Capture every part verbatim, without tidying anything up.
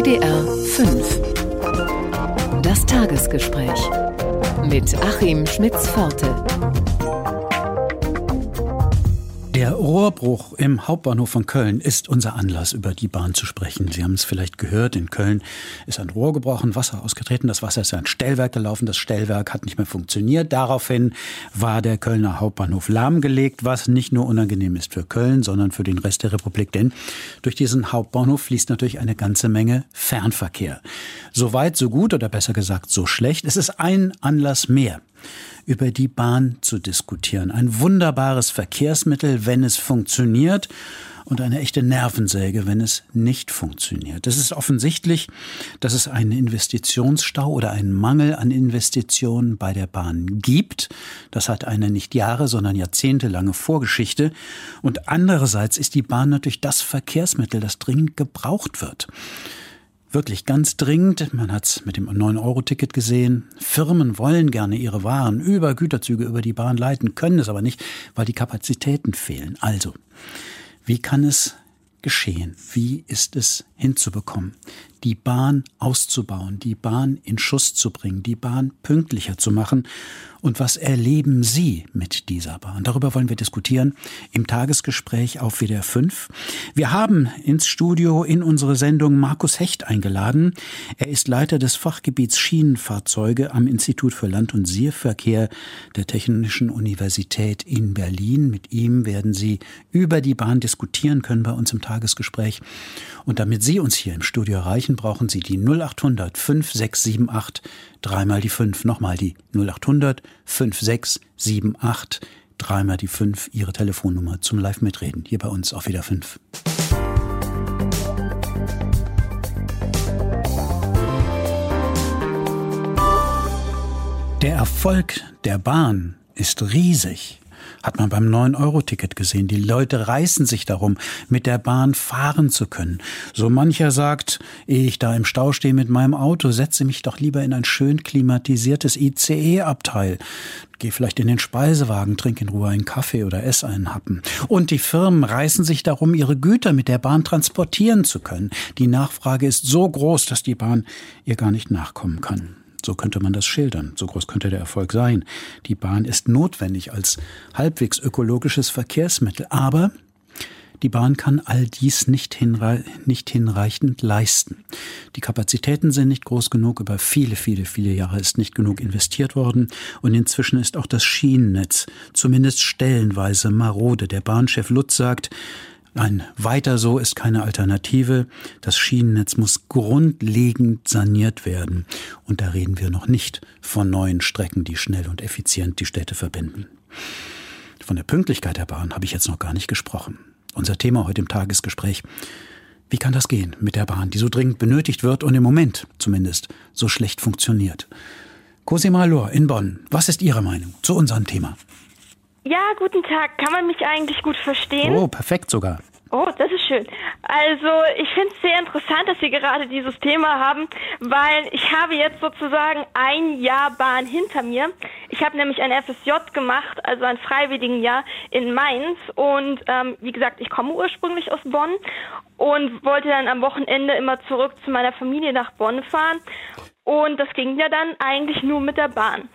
D R fünf. Das Tagesgespräch mit Achim Schmitz-Pforte. Der Rohrbruch im Hauptbahnhof von Köln ist unser Anlass, über die Bahn zu sprechen. Sie haben es vielleicht gehört, in Köln ist ein Rohr gebrochen, Wasser ausgetreten. Das Wasser ist in ein Stellwerk gelaufen. Das Stellwerk hat nicht mehr funktioniert. Daraufhin war der Kölner Hauptbahnhof lahmgelegt, was nicht nur unangenehm ist für Köln, sondern für den Rest der Republik. Denn durch diesen Hauptbahnhof fließt natürlich eine ganze Menge Fernverkehr. So weit, so gut oder besser gesagt so schlecht. Es ist ein Anlass mehr, über die Bahn zu diskutieren. Ein wunderbares Verkehrsmittel, wenn es funktioniert, und eine echte Nervensäge, wenn es nicht funktioniert. Es ist offensichtlich, dass es einen Investitionsstau oder einen Mangel an Investitionen bei der Bahn gibt. Das hat eine nicht Jahre, sondern jahrzehntelange Vorgeschichte. Und andererseits ist die Bahn natürlich das Verkehrsmittel, das dringend gebraucht wird. Wirklich ganz dringend. Man hat es mit dem neun Euro Ticket gesehen. Firmen wollen gerne ihre Waren über Güterzüge über die Bahn leiten, können es aber nicht, weil die Kapazitäten fehlen. Also, wie kann es geschehen? Wie ist es hinzubekommen? Die Bahn auszubauen, die Bahn in Schuss zu bringen, die Bahn pünktlicher zu machen. Und was erleben Sie mit dieser Bahn? Darüber wollen wir diskutieren im Tagesgespräch auf W D R fünf. Wir haben ins Studio in unsere Sendung Markus Hecht eingeladen. Er ist Leiter des Fachgebiets Schienenfahrzeuge am Institut für Land- und Seeverkehr der Technischen Universität in Berlin. Mit ihm werden Sie über die Bahn diskutieren können bei uns im Tagesgespräch. Und damit Sie uns hier im Studio erreichen, brauchen Sie die null acht hundert fünf sechs sieben acht, dreimal die fünf, nochmal die null acht hundert fünf sechs sieben acht, dreimal die fünf, Ihre Telefonnummer zum Live-Mitreden hier bei uns auf W D R fünf. Der Erfolg der Bahn ist riesig. Hat man beim neun Euro Ticket gesehen. Die Leute reißen sich darum, mit der Bahn fahren zu können. So mancher sagt, ehe ich da im Stau stehe mit meinem Auto, setze mich doch lieber in ein schön klimatisiertes I C E-Abteil. Geh vielleicht in den Speisewagen, trink in Ruhe einen Kaffee oder ess einen Happen. Und die Firmen reißen sich darum, ihre Güter mit der Bahn transportieren zu können. Die Nachfrage ist so groß, dass die Bahn ihr gar nicht nachkommen kann. So könnte man das schildern. So groß könnte der Erfolg sein. Die Bahn ist notwendig als halbwegs ökologisches Verkehrsmittel. Aber die Bahn kann all dies nicht, hinrei- nicht hinreichend leisten. Die Kapazitäten sind nicht groß genug. Über viele, viele, viele Jahre ist nicht genug investiert worden. Und inzwischen ist auch das Schienennetz zumindest stellenweise marode. Der Bahnchef Lutz sagt, ein weiter so ist keine Alternative. Das Schienennetz muss grundlegend saniert werden. Und da reden wir noch nicht von neuen Strecken, die schnell und effizient die Städte verbinden. Von der Pünktlichkeit der Bahn habe ich jetzt noch gar nicht gesprochen. Unser Thema heute im Tagesgespräch: Wie kann das gehen mit der Bahn, die so dringend benötigt wird und im Moment zumindest so schlecht funktioniert? Cosima Lohr in Bonn, was ist Ihre Meinung zu unserem Thema? Ja, guten Tag. Kann man mich eigentlich gut verstehen? Oh, perfekt sogar. Oh, das ist schön. Also ich finde es sehr interessant, dass Sie gerade dieses Thema haben, weil ich habe jetzt sozusagen ein Jahr Bahn hinter mir. Ich habe nämlich ein F S J gemacht, also ein Freiwilligenjahr in Mainz. Und ähm, wie gesagt, ich komme ursprünglich aus Bonn und wollte dann am Wochenende immer zurück zu meiner Familie nach Bonn fahren. Und das ging ja dann eigentlich nur mit der Bahn.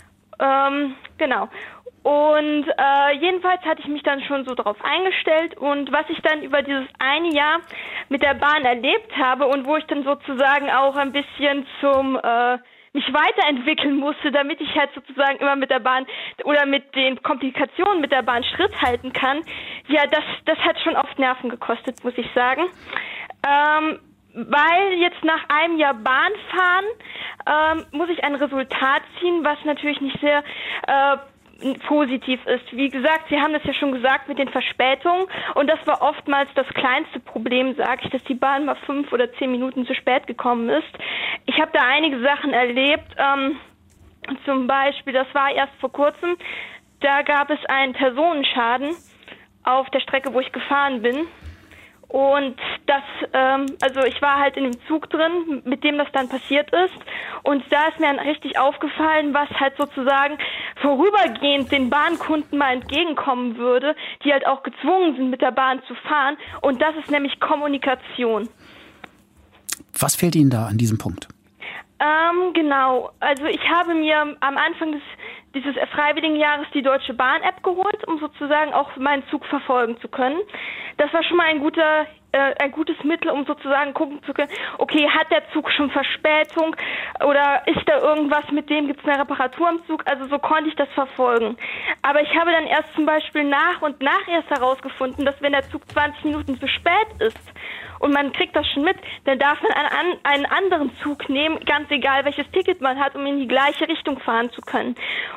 Ähm, genau. Und äh, jedenfalls hatte ich mich dann schon so darauf eingestellt, und was ich dann über dieses eine Jahr mit der Bahn erlebt habe und wo ich dann sozusagen auch ein bisschen zum äh, mich weiterentwickeln musste, damit ich halt sozusagen immer mit der Bahn oder mit den Komplikationen mit der Bahn Schritt halten kann, ja, das das hat schon oft Nerven gekostet, muss ich sagen. Ähm, weil jetzt nach einem Jahr Bahnfahren ähm, muss ich ein Resultat ziehen, was natürlich nicht sehr äh, positiv ist. Wie gesagt, Sie haben das ja schon gesagt mit den Verspätungen, und das war oftmals das kleinste Problem, sage ich, dass die Bahn mal fünf oder zehn Minuten zu spät gekommen ist. Ich habe da einige Sachen erlebt, ähm, zum Beispiel, das war erst vor kurzem, da gab es einen Personenschaden auf der Strecke, wo ich gefahren bin. Und das, ähm, also ich war halt in dem Zug drin, mit dem das dann passiert ist. Und da ist mir dann richtig aufgefallen, was halt sozusagen vorübergehend den Bahnkunden mal entgegenkommen würde, die halt auch gezwungen sind, mit der Bahn zu fahren. Und das ist nämlich Kommunikation. Was fehlt Ihnen da an diesem Punkt? Ähm, genau. Also ich habe mir am Anfang des dieses Freiwilligenjahres die Deutsche Bahn-App geholt, um sozusagen auch meinen Zug verfolgen zu können. Das war schon mal ein guter, äh, ein gutes Mittel, um sozusagen gucken zu können, okay, hat der Zug schon Verspätung oder ist da irgendwas mit dem, gibt es eine Reparatur am Zug? Also so konnte ich das verfolgen. Aber ich habe dann erst zum Beispiel nach und nach erst herausgefunden, dass wenn der Zug zwanzig Minuten zu spät ist und man kriegt das schon mit, dann darf man einen, einen anderen Zug nehmen, ganz egal welches Ticket man hat, um in die gleiche Richtung fahren zu können.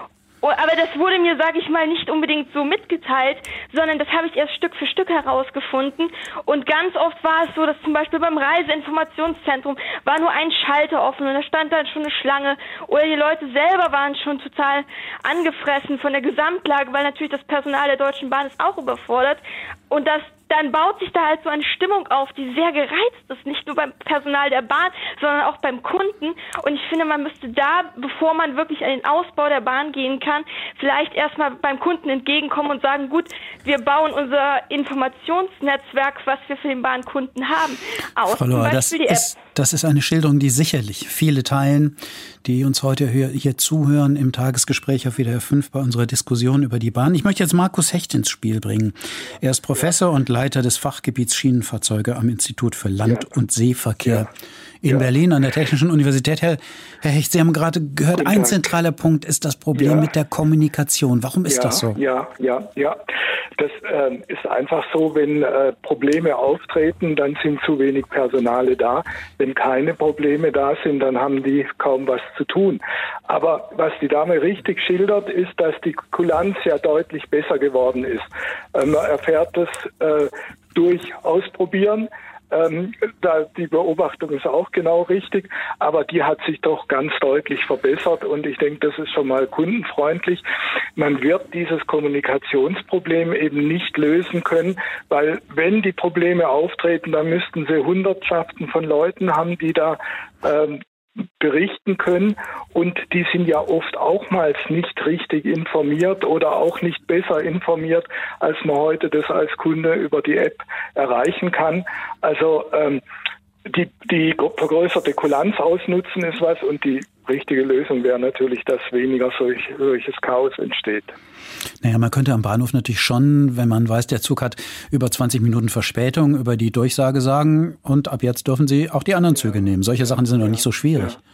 Aber das wurde mir, sage ich mal, nicht unbedingt so mitgeteilt, sondern das habe ich erst Stück für Stück herausgefunden. Und ganz oft war es so, dass zum Beispiel beim Reiseinformationszentrum war nur ein Schalter offen und da stand dann schon eine Schlange. Oder die Leute selber waren schon total angefressen von der Gesamtlage, weil natürlich das Personal der Deutschen Bahn ist auch überfordert. Und das dann baut sich da halt so eine Stimmung auf, die sehr gereizt ist, nicht nur beim Personal der Bahn, sondern auch beim Kunden. Und ich finde, man müsste da, bevor man wirklich an den Ausbau der Bahn gehen kann, vielleicht erstmal beim Kunden entgegenkommen und sagen, gut, wir bauen unser Informationsnetzwerk, was wir für den Bahnkunden haben, aus. Frau Lohr, das ist, das ist eine Schilderung, die sicherlich viele teilen, die uns heute hier, hier zuhören im Tagesgespräch auf W D R fünf bei unserer Diskussion über die Bahn. Ich möchte jetzt Markus Hecht ins Spiel bringen. Er ist Professor und Leiter des Fachgebiets Schienenfahrzeuge am Institut für Land- ja. und Seeverkehr ja. in ja. Berlin an der Technischen Universität. Herr, Herr Hecht, Sie haben gerade gehört, Guten ein Dank. zentraler Punkt ist das Problem ja. mit der Kommunikation. Warum ist ja, das so? Ja, ja, ja. Das äh, ist einfach so, wenn äh, Probleme auftreten, dann sind zu wenig Personale da. Wenn keine Probleme da sind, dann haben die kaum was zu tun. Aber was die Dame richtig schildert, ist, dass die Kulanz ja deutlich besser geworden ist. Äh, man erfährt das äh, durch Ausprobieren. Ähm, da, die Beobachtung ist auch genau richtig, aber die hat sich doch ganz deutlich verbessert und ich denke, das ist schon mal kundenfreundlich. Man wird dieses Kommunikationsproblem eben nicht lösen können, weil wenn die Probleme auftreten, dann müssten sie Hundertschaften von Leuten haben, die da ähm, berichten können und die sind ja oft auchmals nicht richtig informiert oder auch nicht besser informiert, als man heute das als Kunde über die App erreichen kann. Also ähm, die, die vergrößerte Kulanz ausnutzen ist was und die richtige Lösung wäre natürlich, dass weniger solch, solches Chaos entsteht. Naja, man könnte am Bahnhof natürlich schon, wenn man weiß, der Zug hat über zwanzig Minuten Verspätung, über die Durchsage sagen und ab jetzt dürfen Sie auch die anderen Züge nehmen. Solche Sachen sind doch nicht so schwierig. Ja.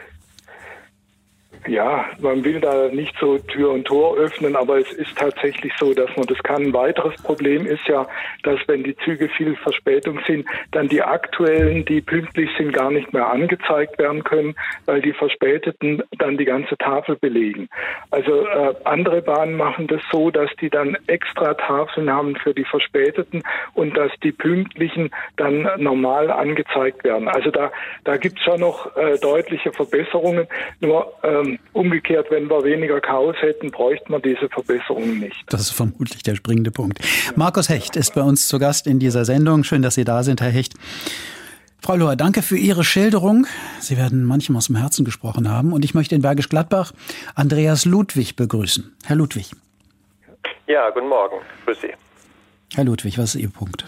Ja, man will da nicht so Tür und Tor öffnen, aber es ist tatsächlich so, dass man das kann. Ein weiteres Problem ist ja, dass wenn die Züge viel Verspätung sind, dann die aktuellen, die pünktlich sind, gar nicht mehr angezeigt werden können, weil die Verspäteten dann die ganze Tafel belegen. Also äh, andere Bahnen machen das so, dass die dann extra Tafeln haben für die Verspäteten und dass die Pünktlichen dann normal angezeigt werden. Also da, da gibt es schon noch äh, deutliche Verbesserungen. Nur ähm, umgekehrt, wenn wir weniger Chaos hätten, bräuchte man diese Verbesserungen nicht. Das ist vermutlich der springende Punkt. Markus Hecht ist bei uns zu Gast in dieser Sendung. Schön, dass Sie da sind, Herr Hecht. Frau Lohr, danke für Ihre Schilderung. Sie werden manchem aus dem Herzen gesprochen haben. Und ich möchte in Bergisch Gladbach Andreas Ludwig begrüßen. Herr Ludwig. Ja, guten Morgen. Grüß Sie. Herr Ludwig, was ist Ihr Punkt?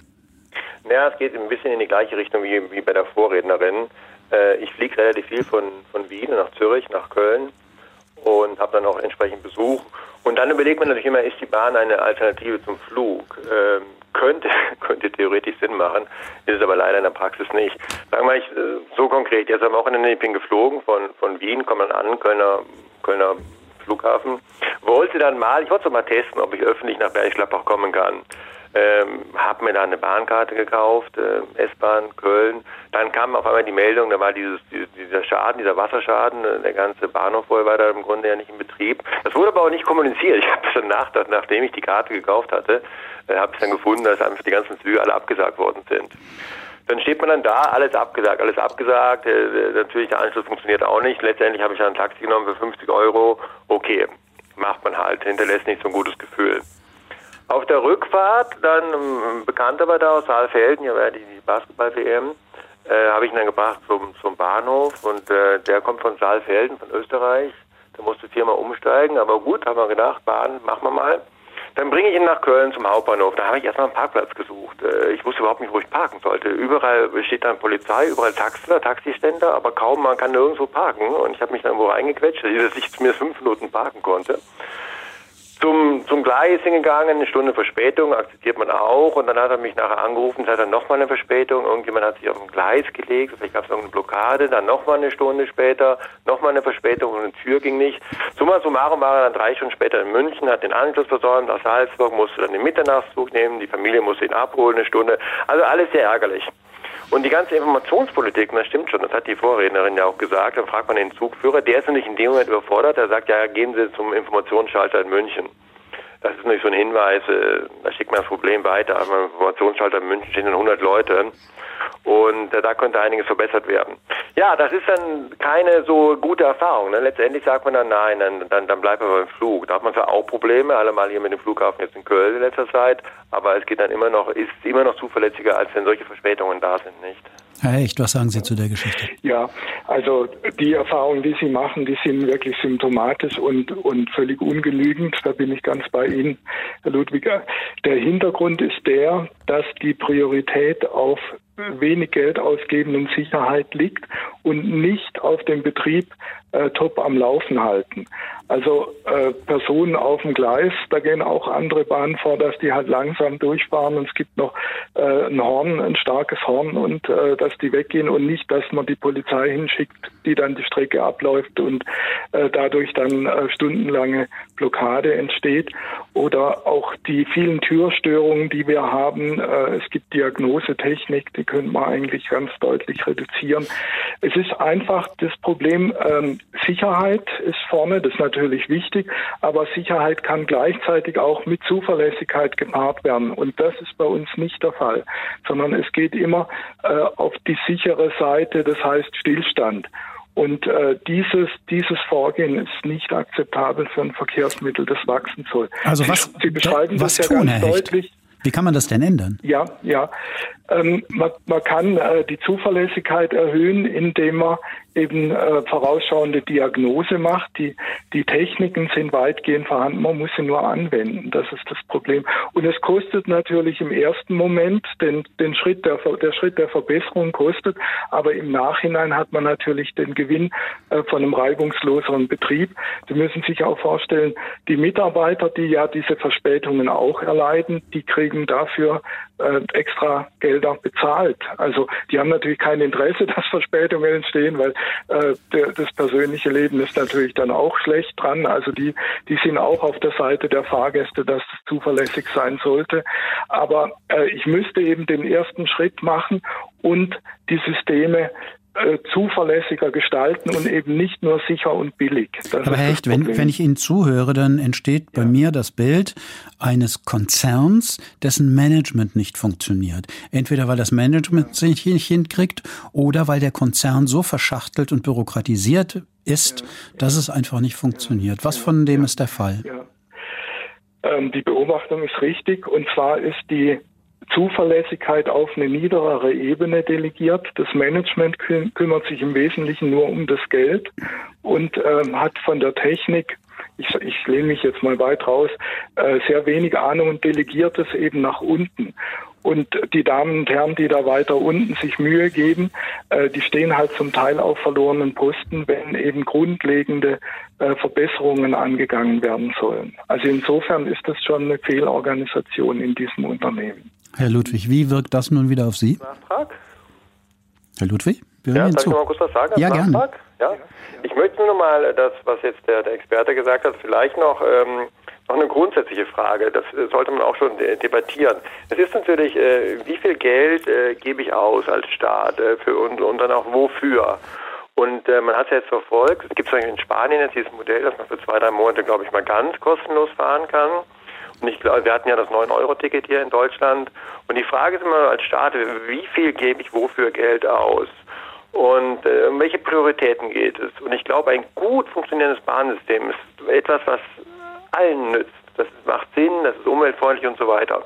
Ja, es geht ein bisschen in die gleiche Richtung wie, wie bei der Vorrednerin. Ich fliege relativ viel von, von Wien nach Zürich, nach Köln und habe dann auch entsprechend Besuch. Und dann überlegt man natürlich immer, ist die Bahn eine Alternative zum Flug? Ähm, könnte, könnte theoretisch Sinn machen, ist es aber leider in der Praxis nicht. Sagen wir mal, ich, so konkret, jetzt am Wochenende, ich bin geflogen von, von Wien, komme dann an, Kölner, Kölner Flughafen, wollte dann mal, ich wollte es mal testen, ob ich öffentlich nach Bergisch Gladbach kommen kann. Ähm, habe mir da eine Bahnkarte gekauft, äh, S-Bahn, Köln. Dann kam auf einmal die Meldung, da war dieses, dieser Schaden, dieser Wasserschaden, äh, der ganze Bahnhof wohl war da im Grunde ja nicht in Betrieb. Das wurde aber auch nicht kommuniziert. Ich habe dann nach, nachdem ich die Karte gekauft hatte, äh, habe ich dann gefunden, dass einfach die ganzen Züge alle abgesagt worden sind. Dann steht man dann da, alles abgesagt, alles abgesagt. Äh, natürlich, der Anschluss funktioniert auch nicht. Letztendlich habe ich dann ein Taxi genommen für fünfzig Euro. Okay, macht man halt, hinterlässt nicht so ein gutes Gefühl. Auf der Rückfahrt, dann ein Bekannter war da aus Saalfelden, hier war die, die Basketball-W M, äh, habe ich ihn dann gebracht zum, zum Bahnhof und äh, der kommt von Saalfelden, von Österreich, der musste viermal umsteigen, aber gut, haben wir gedacht, Bahn, machen wir mal. Dann bringe ich ihn nach Köln zum Hauptbahnhof. Da habe ich erstmal einen Parkplatz gesucht. Ich wusste überhaupt nicht, wo ich parken sollte. Überall steht dann Polizei, überall Taxler, Taxiständer, aber kaum, man kann nirgendwo parken. Und ich habe mich dann wo reingequetscht, dass ich zumindest fünf Minuten parken konnte. Zum, zum Gleis hingegangen, eine Stunde Verspätung, akzeptiert man auch. Und dann hat er mich nachher angerufen, es hat dann nochmal eine Verspätung. Irgendjemand hat sich auf ein Gleis gelegt, vielleicht gab es irgendeine Blockade. Dann nochmal eine Stunde später, nochmal eine Verspätung und eine Tür ging nicht. Summa summarum war er dann drei Stunden später in München, hat den Anschluss versäumt aus Salzburg, musste dann den Mitternachtszug nehmen, die Familie musste ihn abholen, eine Stunde. Also alles sehr ärgerlich. Und die ganze Informationspolitik, das stimmt schon, das hat die Vorrednerin ja auch gesagt, dann fragt man den Zugführer, der ist nicht in dem Moment überfordert, der sagt, ja, gehen Sie zum Informationsschalter in München. Das ist nicht so ein Hinweis, da schickt man das Problem weiter, aber im Informationsschalter in München stehen dann hundert Leute und da könnte einiges verbessert werden. Ja, das ist dann keine so gute Erfahrung. Ne? Letztendlich sagt man dann, nein, dann, dann, dann bleibt man beim Flug. Da hat man zwar auch Probleme, allemal hier mit dem Flughafen jetzt in Köln in letzter Zeit, aber es geht dann immer noch, ist immer noch zuverlässiger, als wenn solche Verspätungen da sind, nicht? Herr Hecht, was sagen Sie zu der Geschichte? Ja, also die Erfahrungen, die Sie machen, die sind wirklich symptomatisch und, und völlig ungenügend. Da bin ich ganz bei Ihnen, Herr Ludwig. Der Hintergrund ist der, dass die Priorität auf wenig Geld ausgeben und Sicherheit liegt und nicht auf dem Betrieb äh, top am Laufen halten. Also äh, Personen auf dem Gleis, da gehen auch andere Bahnen vor, dass die halt langsam durchfahren und es gibt noch äh, ein Horn, ein starkes Horn und äh, dass die weggehen und nicht, dass man die Polizei hinschickt, die dann die Strecke abläuft und äh, dadurch dann äh, stundenlange Blockade entsteht. Oder auch die vielen Türstörungen, die wir haben. Äh, es gibt Diagnosetechnik, die könnte man eigentlich ganz deutlich reduzieren. Es ist einfach das Problem, ähm, Sicherheit ist vorne, das ist natürlich wichtig, aber Sicherheit kann gleichzeitig auch mit Zuverlässigkeit gepaart werden. Und das ist bei uns nicht der Fall, sondern es geht immer äh, auf die sichere Seite, das heißt Stillstand. Und äh, dieses dieses Vorgehen ist nicht akzeptabel für ein Verkehrsmittel, das wachsen soll. Also was, Sie beschreiben was das tun, ja ganz Herr Hecht? deutlich. Wie kann man das denn ändern? Ja, ja. Ähm, man, man kann äh, die Zuverlässigkeit erhöhen, indem man eben äh, vorausschauende Diagnose macht. Die, die Techniken sind weitgehend vorhanden, man muss sie nur anwenden. Das ist das Problem. Und es kostet natürlich im ersten Moment, den, den Schritt der, der Schritt der Verbesserung kostet, aber im Nachhinein hat man natürlich den Gewinn äh, von einem reibungsloseren Betrieb. Sie müssen sich auch vorstellen, die Mitarbeiter, die ja diese Verspätungen auch erleiden, die kriegen dafür äh, extra Gelder bezahlt. Also die haben natürlich kein Interesse, dass Verspätungen entstehen, weil äh, der, das persönliche Leben ist natürlich dann auch schlecht dran. Also die, die sind auch auf der Seite der Fahrgäste, dass es zuverlässig sein sollte. Aber äh, ich müsste eben den ersten Schritt machen und die Systeme äh, zuverlässiger gestalten und eben nicht nur sicher und billig. Das Aber Herr Hecht, wenn, wenn ich Ihnen zuhöre, dann entsteht bei ja. mir das Bild eines Konzerns, dessen Management nicht funktioniert. Entweder weil das Management sich nicht hinkriegt oder weil der Konzern so verschachtelt und bürokratisiert ist, ja. dass es einfach nicht funktioniert. Was von dem ja. ist der Fall? Ja. Ähm, die Beobachtung ist richtig, und zwar ist die Zuverlässigkeit auf eine niederere Ebene delegiert. Das Management kü- kümmert sich im Wesentlichen nur um das Geld und ähm, hat von der Technik, ich, ich lehne mich jetzt mal weit raus, äh, sehr wenig Ahnung und delegiert es eben nach unten. Und die Damen und Herren, die da weiter unten sich Mühe geben, äh, die stehen halt zum Teil auf verlorenen Posten, wenn eben grundlegende äh, Verbesserungen angegangen werden sollen. Also insofern ist das schon eine Fehlorganisation in diesem Unternehmen. Herr Ludwig, wie wirkt das nun wieder auf Sie? Nachtrag? Herr Ludwig, wir ja, hören Ihnen darf zu. ich noch mal kurz was sagen? Ja, gerne. Ja? Ja. Ich möchte nur noch mal das, was jetzt der, der Experte gesagt hat, vielleicht noch, ähm, noch eine grundsätzliche Frage. Das äh, sollte man auch schon de- debattieren. Es ist natürlich, äh, wie viel Geld äh, gebe ich aus als Staat äh, für und, und dann auch wofür? Und äh, man hat es ja jetzt verfolgt. Es gibt in Spanien jetzt dieses Modell, dass man für zwei, drei Monate, glaube ich, mal ganz kostenlos fahren kann. Und ich glaube, wir hatten ja das neun Euro Ticket hier in Deutschland. Und die Frage ist immer als Staat, wie viel gebe ich wofür Geld aus? Und äh, um welche Prioritäten geht es? Und ich glaube, ein gut funktionierendes Bahnsystem ist etwas, was allen nützt. Das macht Sinn, das ist umweltfreundlich und so weiter. Und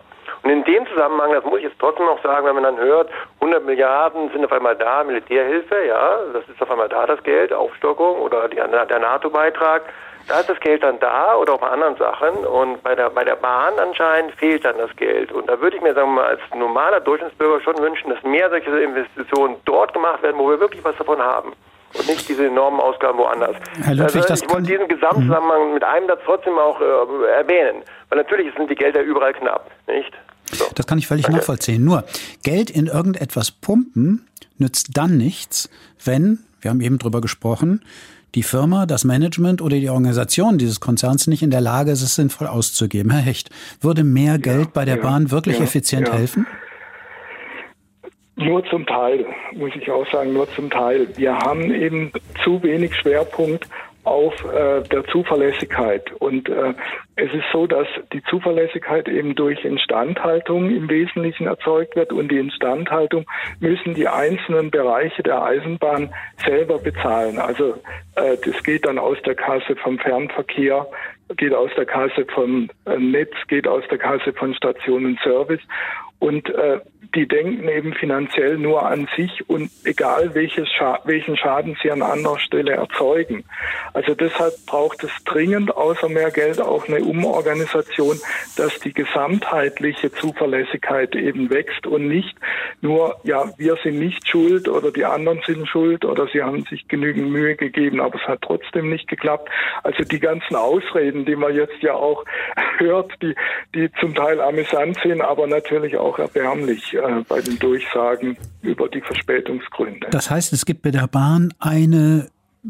Und in dem Zusammenhang, das muss ich jetzt trotzdem noch sagen, wenn man dann hört, hundert Milliarden sind auf einmal da, Militärhilfe, ja, das ist auf einmal da das Geld, Aufstockung oder die, der NATO-Beitrag, da ist das Geld dann da oder auch bei anderen Sachen und bei der bei der Bahn anscheinend fehlt dann das Geld. Und da würde ich mir, sagen wir mal, als normaler Durchschnittsbürger schon wünschen, dass mehr solche Investitionen dort gemacht werden, wo wir wirklich was davon haben. Und nicht diese enormen Ausgaben woanders. Herr Ludwig, also, das ich wollte diesen Gesamtzusammenhang mit einem Satz trotzdem auch äh, erwähnen. Weil natürlich sind die Gelder überall knapp, nicht? So. Das kann ich völlig Danke. nachvollziehen. Nur, Geld in irgendetwas pumpen nützt dann nichts, wenn, wir haben eben drüber gesprochen, die Firma, das Management oder die Organisation dieses Konzerns nicht in der Lage ist, es sinnvoll auszugeben. Herr Hecht, würde mehr ja, Geld bei der ja, Bahn wirklich ja, effizient ja. helfen? Nur zum Teil, muss ich auch sagen, nur zum Teil. Wir haben eben zu wenig Schwerpunkt auf äh, der Zuverlässigkeit. Und äh, es ist so, dass die Zuverlässigkeit eben durch Instandhaltung im Wesentlichen erzeugt wird und die Instandhaltung müssen die einzelnen Bereiche der Eisenbahn selber bezahlen. Also äh, das geht dann aus der Kasse vom Fernverkehr, geht aus der Kasse vom äh, Netz, geht aus der Kasse von Stationenservice und äh, die denken eben finanziell nur an sich und egal welches Scha- welchen Schaden sie an anderer Stelle erzeugen. Also deshalb braucht es dringend außer mehr Geld auch eine Umorganisation, dass die gesamtheitliche Zuverlässigkeit eben wächst und nicht nur, ja, wir sind nicht schuld oder die anderen sind schuld oder sie haben sich genügend Mühe gegeben, aber es hat trotzdem nicht geklappt. Also die ganzen Ausreden, die man jetzt ja auch hört, die, die zum Teil amüsant sind, aber natürlich auch erbärmlich bei den Durchsagen über die Verspätungsgründe. Das heißt, es gibt bei der Bahn eine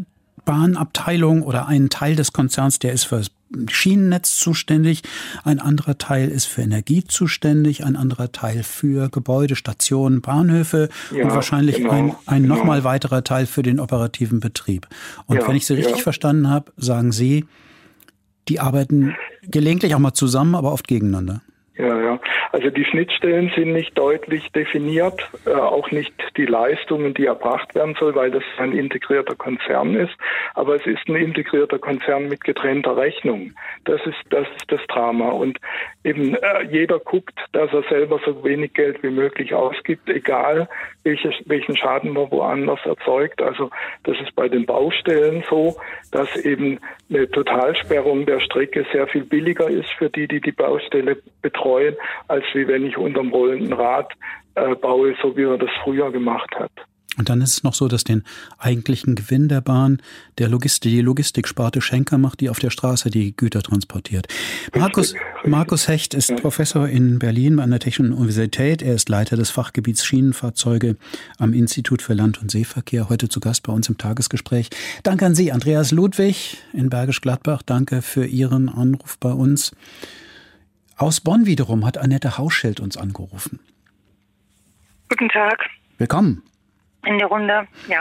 Bahnabteilung oder einen Teil des Konzerns, der ist für das Schienennetz zuständig, ein anderer Teil ist für Energie zuständig, ein anderer Teil für Gebäude, Stationen, Bahnhöfe ja, und wahrscheinlich genau, ein, ein genau. nochmal weiterer Teil für den operativen Betrieb. Und ja, wenn ich Sie richtig ja. verstanden habe, sagen Sie, die arbeiten gelegentlich auch mal zusammen, aber oft gegeneinander. Ja, ja. Also die Schnittstellen sind nicht deutlich definiert, äh, auch nicht die Leistungen, die erbracht werden soll, weil das ein integrierter Konzern ist. Aber es ist ein integrierter Konzern mit getrennter Rechnung. Das ist das ist das Drama. Und eben äh, jeder guckt, dass er selber so wenig Geld wie möglich ausgibt, egal welche, welchen Schaden man woanders erzeugt. Also das ist bei den Baustellen so, dass eben eine Totalsperrung der Strecke sehr viel billiger ist für die, die die Baustelle betreuen, als wie wenn ich unterm rollenden Rad äh, baue, so wie er das früher gemacht hat. Und dann ist es noch so, dass den eigentlichen Gewinn der Bahn der Logistik, die Logistiksparte Schenker macht, die auf der Straße die Güter transportiert. Markus, richtig, richtig. Markus Hecht ist ja. Professor in Berlin an der Technischen Universität. Er ist Leiter des Fachgebiets Schienenfahrzeuge am Institut für Land- und Seeverkehr. Heute zu Gast bei uns im Tagesgespräch. Danke an Sie, Andreas Ludwig in Bergisch Gladbach. Danke für Ihren Anruf bei uns. Aus Bonn wiederum hat Annette Hauschild uns angerufen. Guten Tag. Willkommen. In der Runde, ja.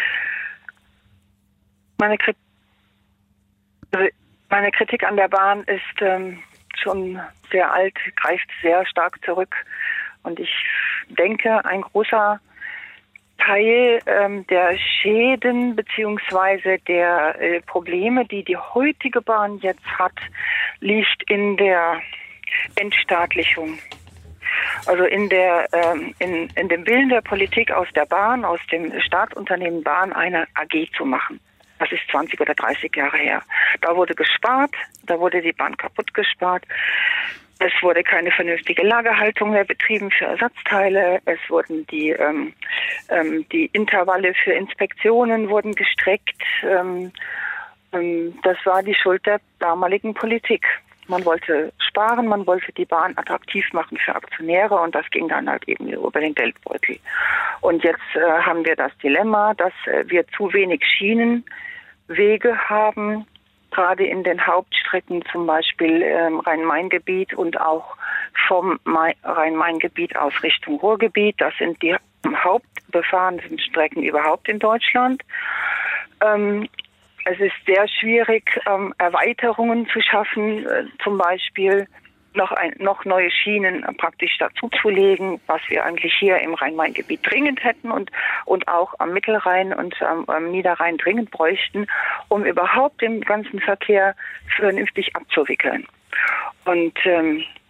Meine, Krit- also meine Kritik an der Bahn ist ähm, schon sehr alt, greift sehr stark zurück. Und ich denke, ein großer Teil ähm, der Schäden beziehungsweise der äh, Probleme, die die heutige Bahn jetzt hat, liegt in der Entstaatlichung. Also in der ähm, in, in dem Willen der Politik aus der Bahn, aus dem Staatsunternehmen Bahn eine A G zu machen. Das ist zwanzig oder dreißig Jahre her. Da wurde gespart, da wurde die Bahn kaputt gespart. Es wurde keine vernünftige Lagerhaltung mehr betrieben für Ersatzteile. Es wurden die ähm, ähm, die Intervalle für Inspektionen wurden gestreckt. Ähm, ähm, das war die Schuld der damaligen Politik. Man wollte sparen, man wollte die Bahn attraktiv machen für Aktionäre und das ging dann halt eben über den Geldbeutel. Und jetzt äh, haben wir das Dilemma, dass äh, wir zu wenig Schienenwege haben, gerade in den Hauptstrecken, zum Beispiel ähm, Rhein-Main-Gebiet und auch vom Mai- Rhein-Main-Gebiet aus Richtung Ruhrgebiet. Das sind die hauptbefahrenen Strecken überhaupt in Deutschland. Ähm, Es ist sehr schwierig, ähm, Erweiterungen zu schaffen, äh, zum Beispiel noch, ein, noch neue Schienen äh, praktisch dazuzulegen, was wir eigentlich hier im Rhein-Main-Gebiet dringend hätten und, und auch am Mittelrhein und ähm, am Niederrhein dringend bräuchten, um überhaupt den ganzen Verkehr vernünftig abzuwickeln. Und ähm,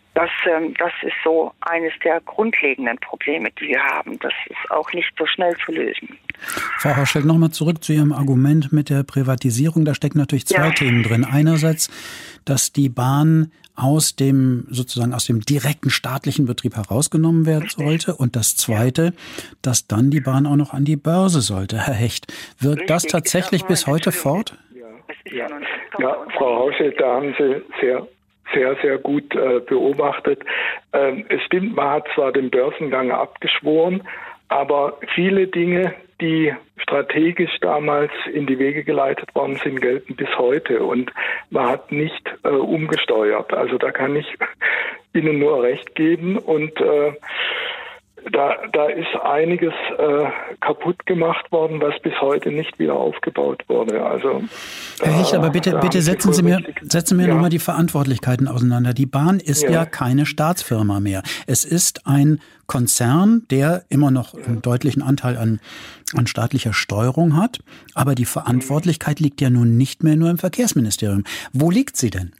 Das, ähm, das ist so eines der grundlegenden Probleme, die wir haben. Das ist auch nicht so schnell zu lösen. Frau Hauschild, nochmal zurück zu Ihrem Argument mit der Privatisierung. Da stecken natürlich zwei ja. Themen drin. Einerseits, dass die Bahn aus dem sozusagen aus dem direkten staatlichen Betrieb herausgenommen werden sollte. Und das Zweite, dass dann die Bahn auch noch an die Börse sollte. Herr Hecht, wirkt Richtig. das tatsächlich bis heute fort? Ja, ja. ja Frau Hauschild, da haben Sie sehr sehr, sehr gut äh, beobachtet. Ähm, es stimmt, man hat zwar den Börsengang abgeschworen, aber viele Dinge, die strategisch damals in die Wege geleitet worden sind, gelten bis heute. Und man hat nicht äh, umgesteuert. Also da kann ich Ihnen nur recht geben. Und äh, Da, da ist einiges äh, kaputt gemacht worden, was bis heute nicht wieder aufgebaut wurde. Also, Herr Hecht, aber bitte, bitte setzen Sie mir, setzen mir ja. nochmal die Verantwortlichkeiten auseinander. Die Bahn ist ja. ja keine Staatsfirma mehr. Es ist ein Konzern, der immer noch einen deutlichen Anteil an, an staatlicher Steuerung hat. Aber die Verantwortlichkeit liegt ja nun nicht mehr nur im Verkehrsministerium. Wo liegt sie denn?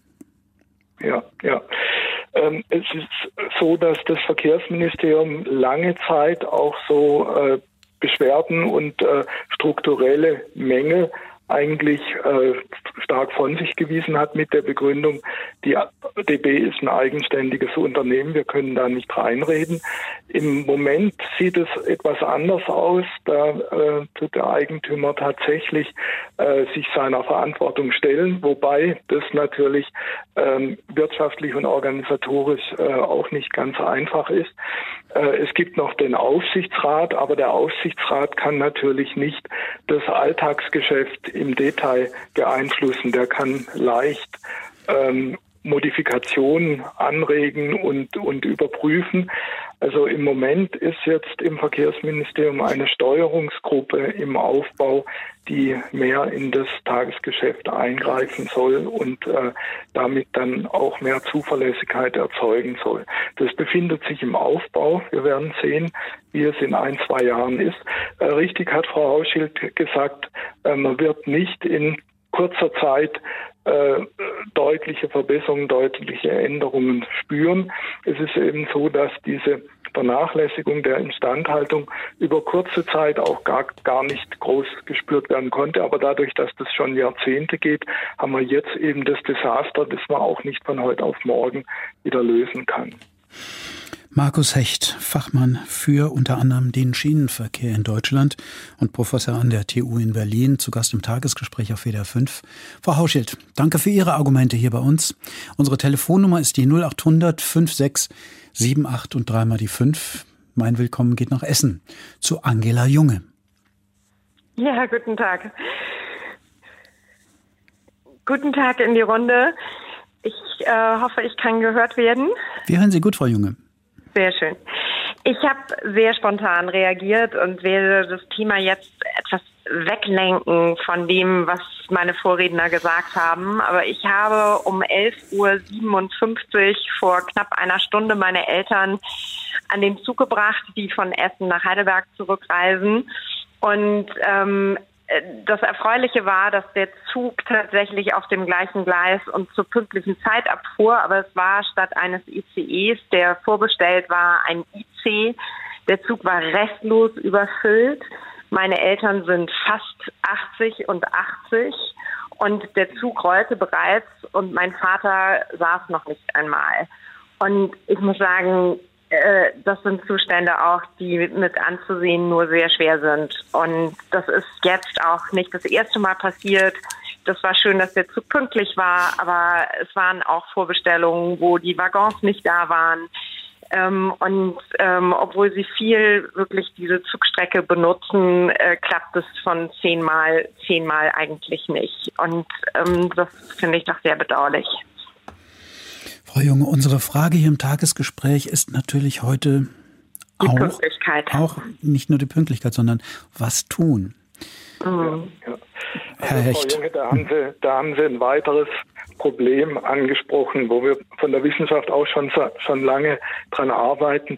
Ja, ja. Ähm, es ist so, dass das Verkehrsministerium lange Zeit auch so äh, Beschwerden und äh, strukturelle Mängel eigentlich äh, stark von sich gewiesen hat mit der Begründung, die D B ist ein eigenständiges Unternehmen, wir können da nicht reinreden. Im Moment sieht es etwas anders aus. Da äh, tut der Eigentümer tatsächlich äh, sich seiner Verantwortung stellen, wobei das natürlich äh, wirtschaftlich und organisatorisch äh, auch nicht ganz einfach ist. Äh, es gibt noch den Aufsichtsrat, aber der Aufsichtsrat kann natürlich nicht das Alltagsgeschäft im Detail beeinflussen. Der kann leicht ähm, Modifikationen anregen und, und überprüfen. Also im Moment ist jetzt im Verkehrsministerium eine Steuerungsgruppe im Aufbau, die mehr in das Tagesgeschäft eingreifen soll und äh, damit dann auch mehr Zuverlässigkeit erzeugen soll. Das befindet sich im Aufbau. Wir werden sehen, wie es in ein, zwei Jahren ist. Äh, richtig hat Frau Hauschild gesagt, äh, man wird nicht in kurzer Zeit äh, deutliche Verbesserungen, deutliche Änderungen spüren. Es ist eben so, dass diese Vernachlässigung der Instandhaltung über kurze Zeit auch gar, gar nicht groß gespürt werden konnte. Aber dadurch, dass das schon Jahrzehnte geht, haben wir jetzt eben das Desaster, das man auch nicht von heute auf morgen wieder lösen kann. Markus Hecht, Fachmann für unter anderem den Schienenverkehr in Deutschland und Professor an der T U in Berlin, zu Gast im Tagesgespräch auf W D R fünf. Frau Hauschild, danke für Ihre Argumente hier bei uns. Unsere Telefonnummer ist die null acht hundert fünfundsechzig achtundsiebzig und dreimal die fünf. Mein Willkommen geht nach Essen zu Angela Junge. Ja, guten Tag. Guten Tag in die Runde. Ich äh, hoffe, ich kann gehört werden. Wir hören Sie gut, Frau Junge. Sehr schön. Ich habe sehr spontan reagiert und werde das Thema jetzt etwas weglenken von dem, was meine Vorredner gesagt haben. Aber ich habe um elf Uhr siebenundfünfzig vor knapp einer Stunde meine Eltern an den Zug gebracht, die von Essen nach Heidelberg zurückreisen. Und ähm, das Erfreuliche war, dass der Zug tatsächlich auf dem gleichen Gleis und zur pünktlichen Zeit abfuhr, aber es war statt eines I C Es, der vorbestellt war, ein I C. Der Zug war restlos überfüllt. Meine Eltern sind fast achtzig und achtzig und der Zug rollte bereits und mein Vater saß noch nicht einmal. Und ich muss sagen, das sind Zustände auch, die mit anzusehen nur sehr schwer sind. Und das ist jetzt auch nicht das erste Mal passiert. Das war schön, dass der Zug pünktlich war, aber es waren auch Vorbestellungen, wo die Waggons nicht da waren. Ähm, und ähm, obwohl sie viel wirklich diese Zugstrecke benutzen, äh, klappt es von zehnmal, zehnmal eigentlich nicht. Und ähm, das finde ich doch sehr bedauerlich. Frau Junge, unsere Frage hier im Tagesgespräch ist natürlich heute die auch, Pünktlichkeit. auch nicht nur die Pünktlichkeit, sondern was tun. Mhm. Ja, ja. Herr also, Hecht. Frau Junge, da haben Sie, da haben Sie ein weiteres Problem angesprochen, wo wir von der Wissenschaft auch schon, schon lange dran arbeiten.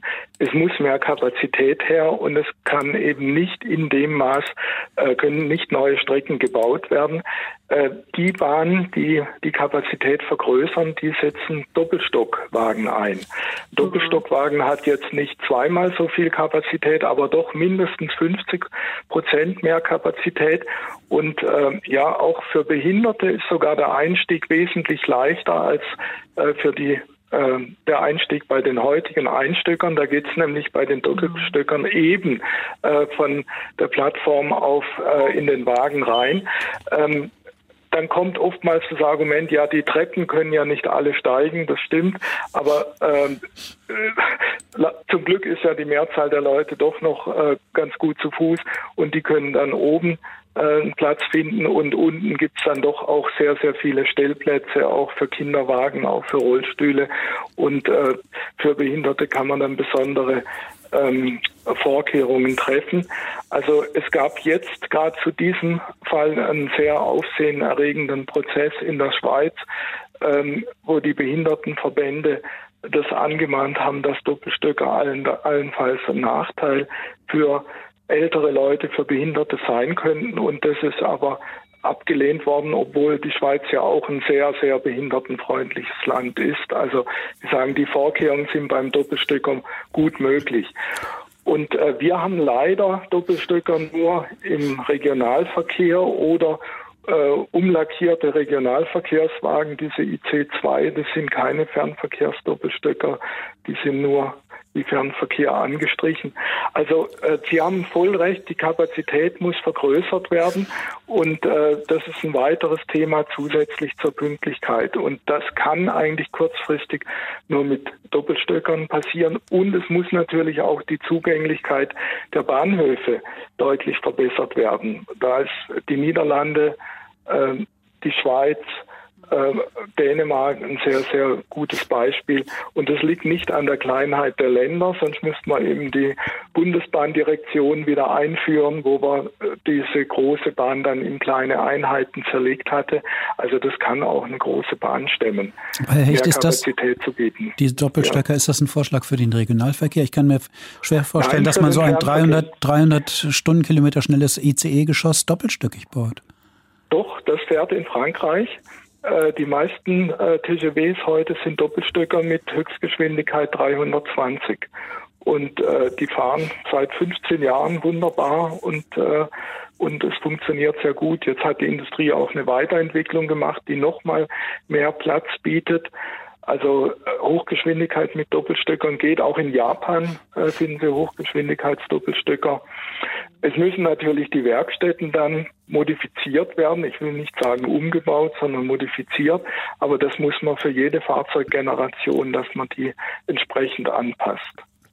es muss mehr Kapazität her und es kann eben nicht in dem Maß, äh, können nicht neue Strecken gebaut werden. Äh, die Bahnen, die die Kapazität vergrößern, die setzen Doppelstockwagen ein. Mhm. Doppelstockwagen hat jetzt nicht zweimal so viel Kapazität, aber doch mindestens fünfzig Prozent mehr Kapazität. Und äh, ja, auch für Behinderte ist sogar der Einstieg wesentlich leichter als äh, für die äh, der Einstieg bei den heutigen Einstöckern. Da geht es nämlich bei den Doppelstöckern eben äh, von der Plattform auf äh, in den Wagen rein. Ähm, Dann kommt oftmals das Argument, ja, die Treppen können ja nicht alle steigen, das stimmt, aber ähm, äh, zum Glück ist ja die Mehrzahl der Leute doch noch äh, ganz gut zu Fuß und die können dann oben äh, einen Platz finden und unten gibt's dann doch auch sehr, sehr viele Stellplätze, auch für Kinderwagen, auch für Rollstühle und äh, für Behinderte kann man dann besondere Ähm, Vorkehrungen treffen. Also es gab jetzt gerade zu diesem Fall einen sehr aufsehenerregenden Prozess in der Schweiz, ähm, wo die Behindertenverbände das angemahnt haben, dass Doppelstöcker allen, allenfalls ein Nachteil für ältere Leute, für Behinderte sein könnten. Und das ist aber abgelehnt worden, obwohl die Schweiz ja auch ein sehr, sehr behindertenfreundliches Land ist. Also wir sagen, die Vorkehrungen sind beim Doppelstöcker gut möglich. Und äh, wir haben leider Doppelstöcker nur im Regionalverkehr oder äh, umlackierte Regionalverkehrswagen, diese I C zwei, das sind keine Fernverkehrsdoppelstöcker, die sind nur wie Fernverkehr angestrichen. Also äh, Sie haben voll recht, die Kapazität muss vergrößert werden und äh, das ist ein weiteres Thema zusätzlich zur Pünktlichkeit. Und das kann eigentlich kurzfristig nur mit Doppelstöckern passieren und es muss natürlich auch die Zugänglichkeit der Bahnhöfe deutlich verbessert werden. Da ist die Niederlande, äh, die Schweiz, Dänemark ein sehr, sehr gutes Beispiel. Und das liegt nicht an der Kleinheit der Länder, sonst müsste man eben die Bundesbahndirektion wieder einführen, wo man diese große Bahn dann in kleine Einheiten zerlegt hatte. Also das kann auch eine große Bahn stemmen, Herr Hecht, mehr ist das, Kapazität zu bieten. Die Doppelstöcker, ja. Ist das ein Vorschlag für den Regionalverkehr? Ich kann mir schwer vorstellen, Nein, dass man so ein dreihundert Stundenkilometer schnelles I C E-Geschoss doppelstöckig baut. Doch, das fährt in Frankreich. Die meisten äh, T G Vs heute sind Doppelstöcker mit Höchstgeschwindigkeit dreihundertzwanzig. Und äh, die fahren seit fünfzehn Jahren wunderbar und, äh, und es funktioniert sehr gut. Jetzt hat die Industrie auch eine Weiterentwicklung gemacht, die nochmal mehr Platz bietet. Also äh, Hochgeschwindigkeit mit Doppelstöckern geht. Auch in Japan äh, finden wir Hochgeschwindigkeitsdoppelstöcker. Es müssen natürlich die Werkstätten dann modifiziert werden. Ich will nicht sagen umgebaut, sondern modifiziert. Aber das muss man für jede Fahrzeuggeneration, dass man die entsprechend anpasst.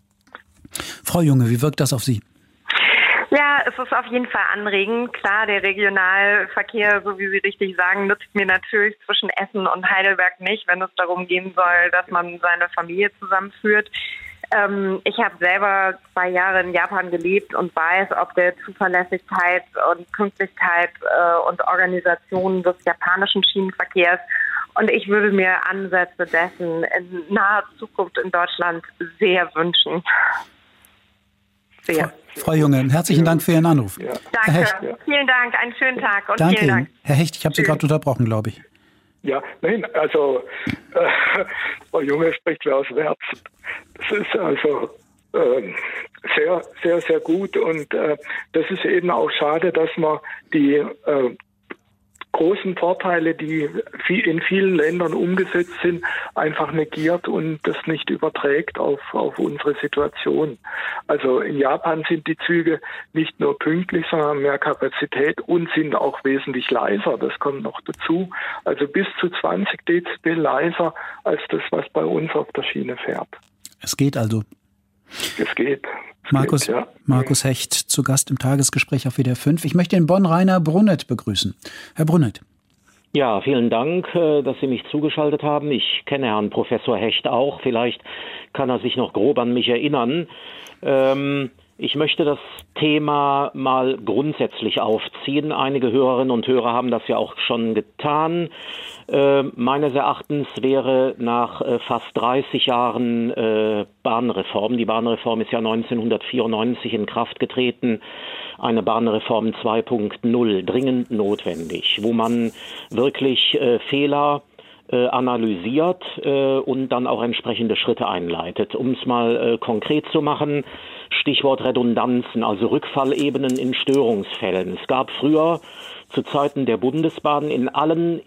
Frau Junge, wie wirkt das auf Sie? Ja, es ist auf jeden Fall anregend. Klar, der Regionalverkehr, so wie Sie richtig sagen, nützt mir natürlich zwischen Essen und Heidelberg nicht, wenn es darum gehen soll, dass man seine Familie zusammenführt. Ähm, ich habe selber zwei Jahre in Japan gelebt und weiß, ob der Zuverlässigkeit und Pünktlichkeit äh, und Organisation des japanischen Schienenverkehrs. Und ich würde mir Ansätze dessen in naher Zukunft in Deutschland sehr wünschen. Sehr. Frau Junge, herzlichen Dank für Ihren Anruf. Ja. Danke, Hecht, vielen Dank, einen schönen Tag und danke vielen Dank. Ihnen. Herr Hecht, ich habe Sie gerade unterbrochen, glaube ich. Ja, nein, also äh, Frau Junge spricht mir aus dem Herzen. Das ist also äh, sehr, sehr, sehr gut und äh, das ist eben auch schade, dass man die äh, großen Vorteile, die in vielen Ländern umgesetzt sind, einfach negiert und das nicht überträgt auf, auf unsere Situation. Also in Japan sind die Züge nicht nur pünktlich, sondern haben mehr Kapazität und sind auch wesentlich leiser. Das kommt noch dazu. Also bis zu zwanzig Dezibel leiser als das, was bei uns auf der Schiene fährt. Es geht also. Es geht. Es Markus, geht, ja. Markus Hecht zu Gast im Tagesgespräch auf W D R fünf. Ich möchte in Bonn Rainer Brunnet begrüßen. Herr Brunnet. Ja, vielen Dank, dass Sie mich zugeschaltet haben. Ich kenne Herrn Professor Hecht auch. Vielleicht kann er sich noch grob an mich erinnern. Ähm, ich möchte das Thema mal grundsätzlich aufziehen. Einige Hörerinnen und Hörer haben das ja auch schon getan. Äh, meines Erachtens wäre nach äh, fast dreißig Jahren äh, Bahnreform, die Bahnreform ist ja neunzehnhundertvierundneunzig in Kraft getreten, eine Bahnreform zwei Punkt null dringend notwendig, wo man wirklich äh, Fehler äh, analysiert äh, und dann auch entsprechende Schritte einleitet. Um es mal äh, konkret zu machen, Stichwort Redundanzen, also Rückfallebenen in Störungsfällen. Es gab früher zu Zeiten der Bundesbahn in allen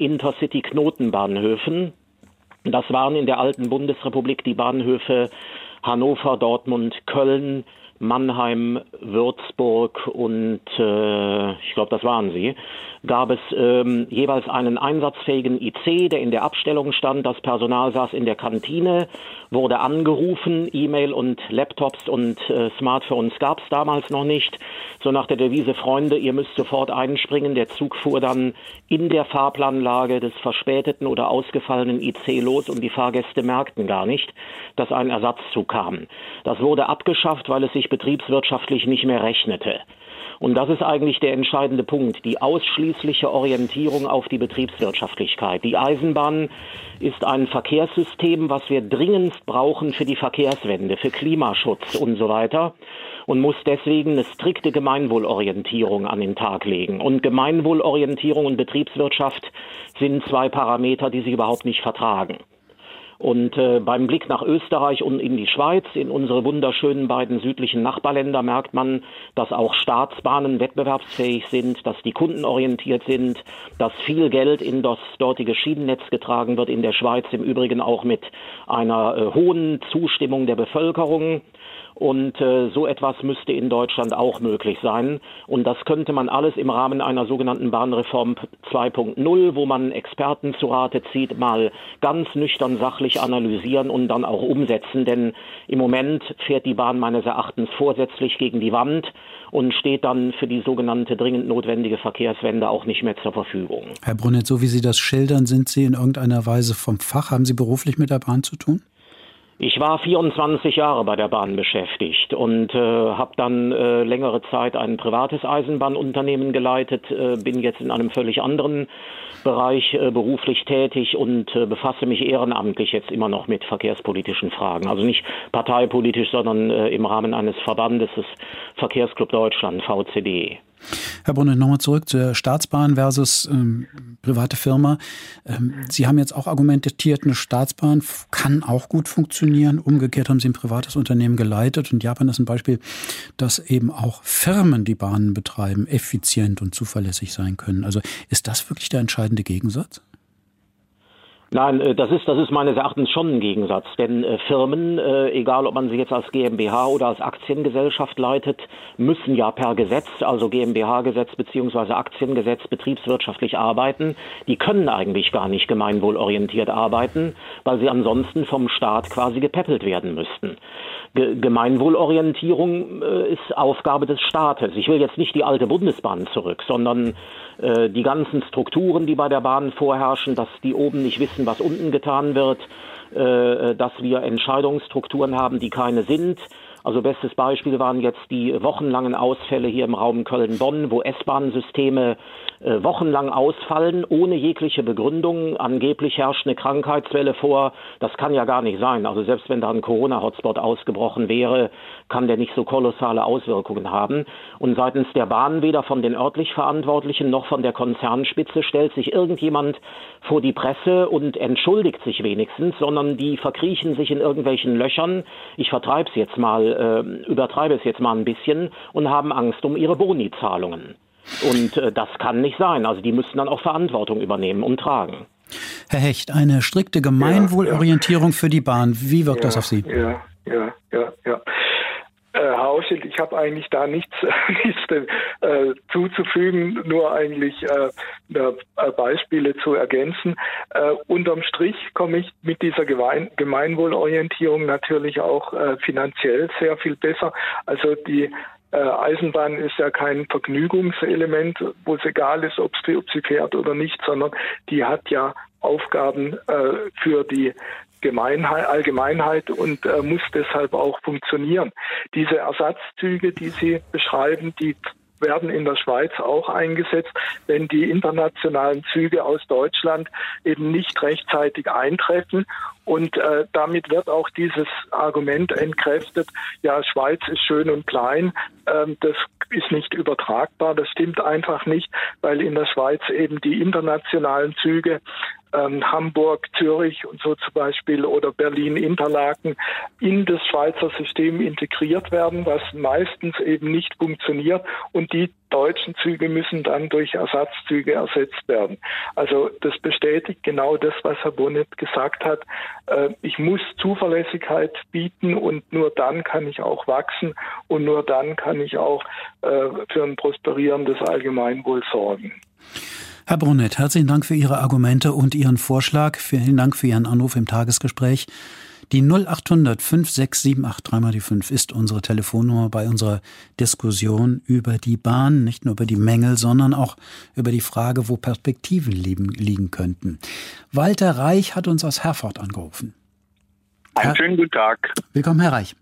Intercity-Knotenbahnhöfen, das waren in der alten Bundesrepublik die Bahnhöfe Hannover, Dortmund, Köln, Mannheim, Würzburg und äh, ich glaube, das waren sie, gab es ähm, jeweils einen einsatzfähigen I C, der in der Abstellung stand. Das Personal saß in der Kantine, wurde angerufen, E-Mail und Laptops und äh, Smartphones gab es damals noch nicht. So nach der Devise, Freunde, ihr müsst sofort einspringen. Der Zug fuhr dann in der Fahrplanlage des verspäteten oder ausgefallenen I C los und die Fahrgäste merkten gar nicht, dass ein Ersatzzug kam. Das wurde abgeschafft, weil es sich betriebswirtschaftlich nicht mehr rechnete. Und das ist eigentlich der entscheidende Punkt, die ausschließliche Orientierung auf die Betriebswirtschaftlichkeit. Die Eisenbahn ist ein Verkehrssystem, was wir dringendst brauchen für die Verkehrswende, für Klimaschutz und so weiter, und muss deswegen eine strikte Gemeinwohlorientierung an den Tag legen. Und Gemeinwohlorientierung und Betriebswirtschaft sind zwei Parameter, die sich überhaupt nicht vertragen. Und äh, beim Blick nach Österreich und in die Schweiz, in unsere wunderschönen beiden südlichen Nachbarländer, merkt man, dass auch Staatsbahnen wettbewerbsfähig sind, dass die Kunden orientiert sind, dass viel Geld in das dortige Schienennetz getragen wird, in der Schweiz im Übrigen auch mit einer äh, hohen Zustimmung der Bevölkerung. Und äh, so etwas müsste in Deutschland auch möglich sein. Und das könnte man alles im Rahmen einer sogenannten Bahnreform zwei Punkt null, wo man Experten zu Rate zieht, mal ganz nüchtern sachlich analysieren und dann auch umsetzen. Denn im Moment fährt die Bahn meines Erachtens vorsätzlich gegen die Wand und steht dann für die sogenannte dringend notwendige Verkehrswende auch nicht mehr zur Verfügung. Herr Brunett, so wie Sie das schildern, sind Sie in irgendeiner Weise vom Fach? Haben Sie beruflich mit der Bahn zu tun? Ich war vierundzwanzig Jahre bei der Bahn beschäftigt und äh, habe dann äh, längere Zeit ein privates Eisenbahnunternehmen geleitet, äh, bin jetzt in einem völlig anderen Bereich äh, beruflich tätig und äh, befasse mich ehrenamtlich jetzt immer noch mit verkehrspolitischen Fragen. Also nicht parteipolitisch, sondern äh, im Rahmen eines Verbandes, des Verkehrsclub Deutschland, V C D. Herr Brunett, nochmal zurück zur Staatsbahn versus ähm, private Firma. Ähm, Sie haben jetzt auch argumentiert, eine Staatsbahn kann auch gut funktionieren. Umgekehrt haben Sie ein privates Unternehmen geleitet. Und Japan ist ein Beispiel, dass eben auch Firmen, die Bahnen betreiben, effizient und zuverlässig sein können. Also ist das wirklich der entscheidende Gegensatz? Nein, das ist, das ist meines Erachtens schon ein Gegensatz, denn äh, Firmen, äh, egal ob man sie jetzt als GmbH oder als Aktiengesellschaft leitet, müssen ja per Gesetz, also GmbH-Gesetz beziehungsweise Aktiengesetz, betriebswirtschaftlich arbeiten. Die können eigentlich gar nicht gemeinwohlorientiert arbeiten, weil sie ansonsten vom Staat quasi gepäppelt werden müssten. Ge- Gemeinwohlorientierung äh, ist Aufgabe des Staates. Ich will jetzt nicht die alte Bundesbahn zurück, sondern äh, die ganzen Strukturen, die bei der Bahn vorherrschen, dass die oben nicht wissen, was unten getan wird, äh, dass wir Entscheidungsstrukturen haben, die keine sind. Also bestes Beispiel waren jetzt die wochenlangen Ausfälle hier im Raum Köln-Bonn, wo S-Bahn-Systeme äh, wochenlang ausfallen, ohne jegliche Begründung. Angeblich herrscht eine Krankheitswelle vor. Das kann ja gar nicht sein. Also selbst wenn da ein Corona-Hotspot ausgebrochen wäre, kann der nicht so kolossale Auswirkungen haben. Und seitens der Bahn, weder von den örtlich Verantwortlichen noch von der Konzernspitze, stellt sich irgendjemand vor die Presse und entschuldigt sich wenigstens, sondern die verkriechen sich in irgendwelchen Löchern. Ich vertreibe es jetzt mal, äh, übertreibe es jetzt mal ein bisschen und haben Angst um ihre Boni-Zahlungen. Und äh, das kann nicht sein. Also die müssen dann auch Verantwortung übernehmen und tragen. Herr Hecht, eine strikte Gemeinwohlorientierung ja, ja. für die Bahn. Wie wirkt ja, das auf Sie? Ja, ja, ja, ja. Äh, Herr Hauschild, ich habe eigentlich da nichts, nichts äh, zuzufügen, nur eigentlich äh, äh, Beispiele zu ergänzen. Äh, unterm Strich komme ich mit dieser Gemein- Gemeinwohlorientierung natürlich auch äh, finanziell sehr viel besser. Also die äh, Eisenbahn ist ja kein Vergnügungselement, wo es egal ist, ob sie, ob sie fährt oder nicht, sondern die hat ja Aufgaben äh, für die Gemeinheit, Allgemeinheit und äh, muss deshalb auch funktionieren. Diese Ersatzzüge, die Sie beschreiben, die werden in der Schweiz auch eingesetzt, wenn die internationalen Züge aus Deutschland eben nicht rechtzeitig eintreffen. Und äh, damit wird auch dieses Argument entkräftet, ja, Schweiz ist schön und klein, ähm, das ist nicht übertragbar. Das stimmt einfach nicht, weil in der Schweiz eben die internationalen Züge ähm, Hamburg, Zürich und so zum Beispiel oder Berlin-Interlaken in das Schweizer System integriert werden, was meistens eben nicht funktioniert, und die deutschen Züge müssen dann durch Ersatzzüge ersetzt werden. Also das bestätigt genau das, was Herr Bonnet gesagt hat. Äh, ich muss Zuverlässigkeit bieten und nur dann kann ich auch wachsen und nur dann kann ich auch äh, für ein prosperierendes Allgemeinwohl sorgen. Herr Bonnet, herzlichen Dank für Ihre Argumente und Ihren Vorschlag. Vielen Dank für Ihren Anruf im Tagesgespräch. Die null acht hundert fünf sechs sieben acht drei mal die fünf ist unsere Telefonnummer bei unserer Diskussion über die Bahn, nicht nur über die Mängel, sondern auch über die Frage, wo Perspektiven liegen, liegen könnten. Walter Reich hat uns aus Herford angerufen. Einen Herr, schönen guten Tag. Willkommen, Herr Reich.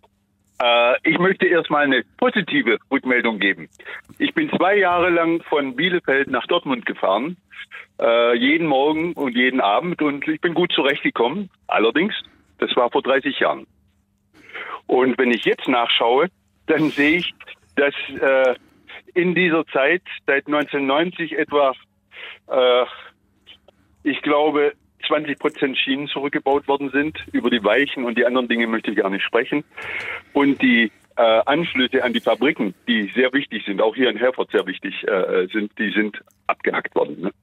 Äh, ich möchte erstmal eine positive Rückmeldung geben. Ich bin zwei Jahre lang von Bielefeld nach Dortmund gefahren, äh, jeden Morgen und jeden Abend, und ich bin gut zurechtgekommen. Allerdings, das war vor dreißig Jahren. Und wenn ich jetzt nachschaue, dann sehe ich, dass äh, in dieser Zeit, seit neunzehnhundertneunzig etwa, äh, ich glaube, zwanzig Prozent Schienen zurückgebaut worden sind. Über die Weichen und die anderen Dinge möchte ich gar nicht sprechen. Und die äh, Anschlüsse an die Fabriken, die sehr wichtig sind, auch hier in Herford sehr wichtig äh, sind, die sind abgehackt worden. Ne?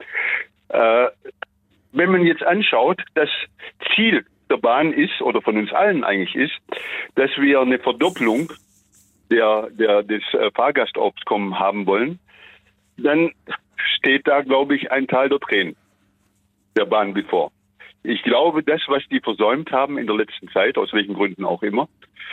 Äh, wenn man jetzt anschaut, das Ziel der Bahn ist, oder von uns allen eigentlich ist, dass wir eine Verdopplung der, der, des äh, Fahrgastaufkommens haben wollen, dann steht da, glaube ich, ein Tal der Tränen der Bahn bevor. Ich glaube, das, was die versäumt haben in der letzten Zeit, aus welchen Gründen auch immer,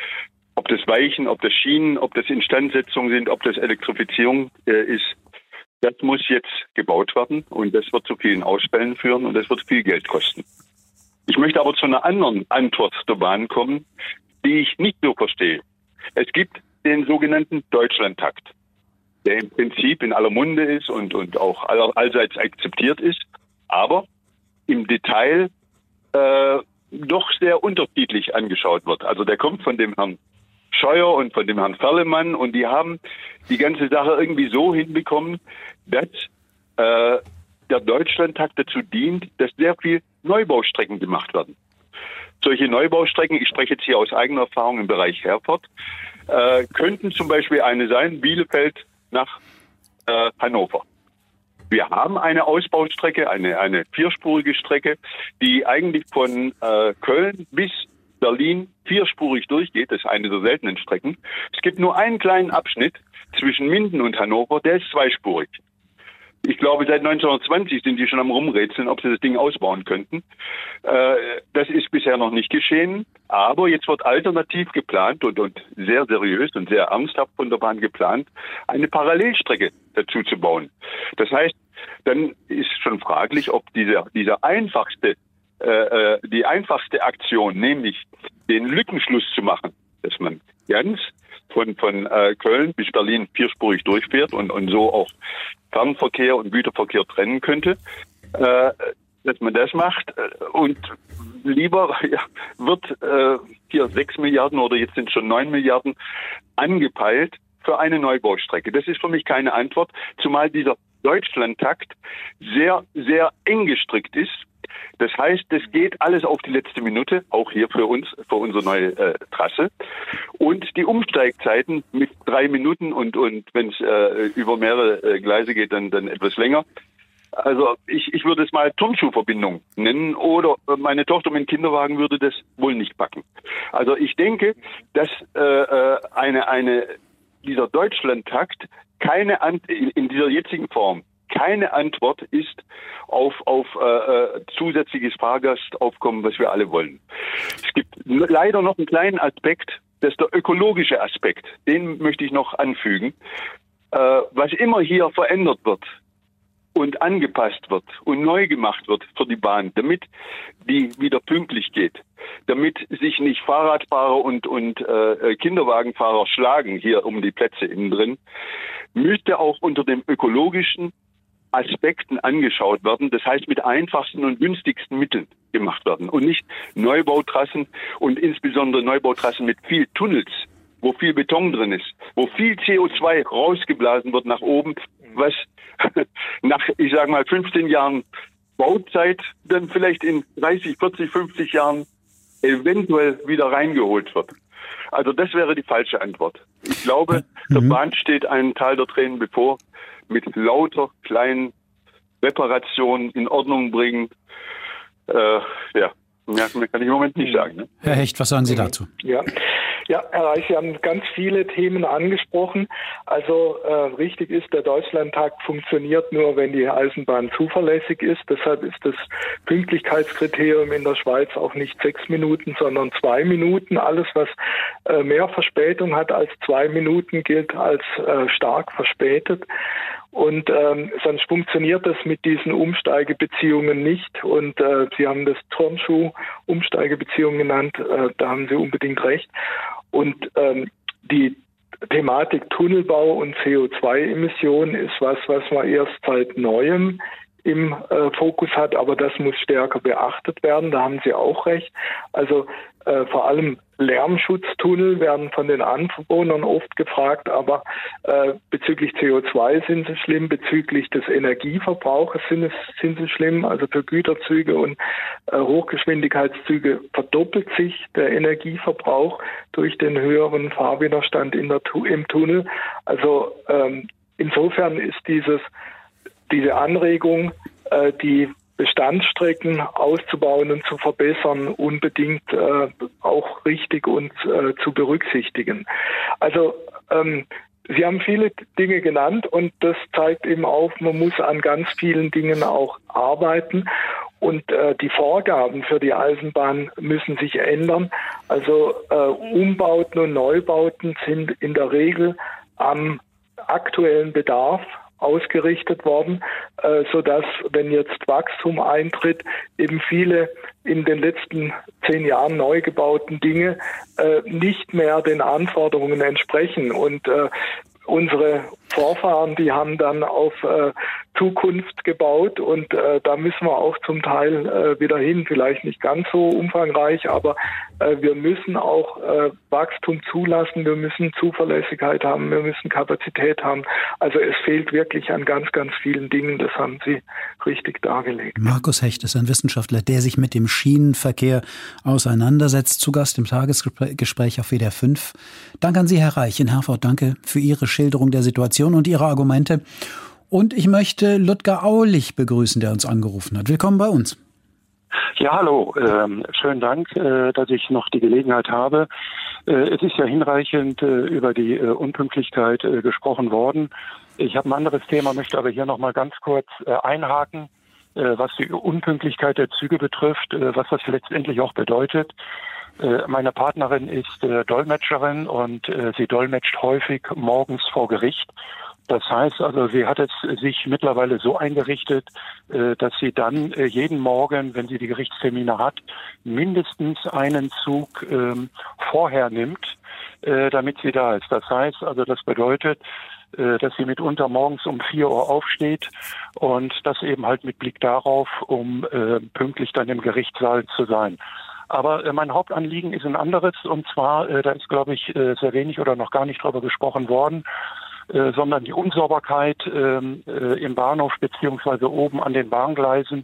ob das Weichen, ob das Schienen, ob das Instandsetzung sind, ob das Elektrifizierung äh, ist, das muss jetzt gebaut werden, und das wird zu vielen Ausfällen führen und das wird viel Geld kosten. Ich möchte aber zu einer anderen Antwort der Bahn kommen, die ich nicht so verstehe. Es gibt den sogenannten Deutschlandtakt, der im Prinzip in aller Munde ist und, und auch aller, allseits akzeptiert ist, aber im Detail äh, doch sehr unterschiedlich angeschaut wird. Also der kommt von dem Herrn Scheuer und von dem Herrn Ferlemann, und die haben die ganze Sache irgendwie so hinbekommen, dass äh, der Deutschlandtakt dazu dient, dass sehr viel Neubaustrecken gemacht werden. Solche Neubaustrecken, ich spreche jetzt hier aus eigener Erfahrung im Bereich Herford, äh, könnten zum Beispiel eine sein, Bielefeld nach äh, Hannover. Wir haben eine Ausbaustrecke, eine, eine vierspurige Strecke, die eigentlich von äh, Köln bis Berlin vierspurig durchgeht. Das ist eine der seltenen Strecken. Es gibt nur einen kleinen Abschnitt zwischen Minden und Hannover, der ist zweispurig. Ich glaube, seit neunzehnhundertzwanzig sind die schon am Rumrätseln, ob sie das Ding ausbauen könnten. Äh, das ist bisher noch nicht geschehen. Aber jetzt wird alternativ geplant und, und sehr seriös und sehr ernsthaft von der Bahn geplant, eine Parallelstrecke dazu zu bauen. Das heißt, dann ist schon fraglich, ob dieser, dieser einfachste, äh, die einfachste Aktion, nämlich den Lückenschluss zu machen, dass man ganz von, von äh, Köln bis Berlin vierspurig durchfährt und, und so auch Fernverkehr und Güterverkehr trennen könnte, äh, dass man das macht, und lieber ja, wird äh, hier sechs Milliarden oder jetzt sind schon neun Milliarden angepeilt für eine Neubaustrecke. Das ist für mich keine Antwort, zumal dieser Deutschlandtakt sehr, sehr eng gestrickt ist. Das heißt, es geht alles auf die letzte Minute, auch hier für uns, für unsere neue äh, Trasse. Und die Umsteigzeiten mit drei Minuten und, und wenn es äh, über mehrere äh, Gleise geht, dann, dann etwas länger. Also ich, ich würde es mal Turnschuhverbindung nennen, oder meine Tochter mit dem Kinderwagen würde das wohl nicht packen. Also ich denke, dass äh, eine, eine, dieser Deutschlandtakt keine Ant- in, in dieser jetzigen Form keine Antwort ist auf, auf äh, zusätzliches Fahrgastaufkommen, was wir alle wollen. Es gibt leider noch einen kleinen Aspekt, das ist der ökologische Aspekt. Den möchte ich noch anfügen. Äh, was immer hier verändert wird und angepasst wird und neu gemacht wird für die Bahn, damit die wieder pünktlich geht, damit sich nicht Fahrradfahrer und, und äh, Kinderwagenfahrer schlagen hier um die Plätze innen drin, müsste auch unter dem ökologischen Aspekten angeschaut werden. Das heißt, mit einfachsten und günstigsten Mitteln gemacht werden und nicht Neubautrassen und insbesondere Neubautrassen mit viel Tunnels, wo viel Beton drin ist, wo viel C O zwei rausgeblasen wird nach oben, was nach, ich sage mal, fünfzehn Jahren Bauzeit dann vielleicht in dreißig, vierzig, fünfzig Jahren eventuell wieder reingeholt wird. Also das wäre die falsche Antwort. Ich glaube, mhm. der Bahn steht ein Tal der Tränen bevor, mit lauter kleinen Reparationen in Ordnung bringen. Äh, ja, mehr kann ich im Moment nicht sagen. Ne? Herr Hecht, was sagen Sie dazu? Ja. Ja, Herr Reich, Sie haben ganz viele Themen angesprochen. Also äh, richtig ist, der Deutschlandtakt funktioniert nur, wenn die Eisenbahn zuverlässig ist. Deshalb ist das Pünktlichkeitskriterium in der Schweiz auch nicht sechs Minuten, sondern zwei Minuten. Alles, was äh, mehr Verspätung hat als zwei Minuten, gilt als äh, stark verspätet. Und ähm, sonst funktioniert das mit diesen Umsteigebeziehungen nicht. Und äh, Sie haben das Turnschuh-Umsteigebeziehungen genannt. Äh, da haben Sie unbedingt recht. Und ähm, die Thematik Tunnelbau und C O zwei Emissionen ist was, was man erst seit Neuem im äh, Fokus hat, aber das muss stärker beachtet werden. Da haben Sie auch recht. Also äh, vor allem Lärmschutztunnel werden von den Anwohnern oft gefragt, aber äh, bezüglich C O zwei sind sie schlimm, bezüglich des Energieverbrauches sind, es, sind sie schlimm. Also für Güterzüge und äh, Hochgeschwindigkeitszüge verdoppelt sich der Energieverbrauch durch den höheren Fahrwiderstand in der, im Tunnel. Also ähm, insofern ist dieses diese Anregung, äh, die Bestandsstrecken auszubauen und zu verbessern, unbedingt äh, auch richtig und äh, zu berücksichtigen. Also ähm, Sie haben viele Dinge genannt und das zeigt eben auf, man muss an ganz vielen Dingen auch arbeiten und äh, die Vorgaben für die Eisenbahn müssen sich ändern. Also äh, Umbauten und Neubauten sind in der Regel am aktuellen Bedarf ausgerichtet worden, äh, sodass, wenn jetzt Wachstum eintritt, eben viele in den letzten zehn Jahren neu gebauten Dinge äh, nicht mehr den Anforderungen entsprechen. Und äh, unsere Vorfahren, die haben dann auf äh, Zukunft gebaut und äh, da müssen wir auch zum Teil äh, wieder hin, vielleicht nicht ganz so umfangreich, aber äh, wir müssen auch äh, Wachstum zulassen, wir müssen Zuverlässigkeit haben, wir müssen Kapazität haben. Also es fehlt wirklich an ganz, ganz vielen Dingen, das haben Sie richtig dargelegt. Markus Hecht ist ein Wissenschaftler, der sich mit dem Schienenverkehr auseinandersetzt, zu Gast im Tagesgespräch auf W D R fünf. Danke an Sie, Herr Reich in Herford, danke für Ihre Schilderung der Situation und Ihre Argumente. Und ich möchte Ludger Aulich begrüßen, der uns angerufen hat. Willkommen bei uns. Ja, hallo. Ähm, schönen Dank, äh, dass ich noch die Gelegenheit habe. Äh, es ist ja hinreichend äh, über die äh, Unpünktlichkeit äh, gesprochen worden. Ich habe ein anderes Thema, möchte aber hier noch mal ganz kurz äh, einhaken, äh, was die Unpünktlichkeit der Züge betrifft, äh, was das letztendlich auch bedeutet. Äh, meine Partnerin ist äh, Dolmetscherin und äh, sie dolmetscht häufig morgens vor Gericht. Das heißt also, sie hat es sich mittlerweile so eingerichtet, dass sie dann jeden Morgen, wenn sie die Gerichtstermine hat, mindestens einen Zug vorher nimmt, damit sie da ist. Das heißt also, das bedeutet, dass sie mitunter morgens um vier Uhr aufsteht und das eben halt mit Blick darauf, um pünktlich dann im Gerichtssaal zu sein. Aber mein Hauptanliegen ist ein anderes und zwar, da ist glaube ich sehr wenig oder noch gar nicht drüber gesprochen worden, Äh, sondern die Unsauberkeit ähm, äh, im Bahnhof beziehungsweise oben an den Bahngleisen.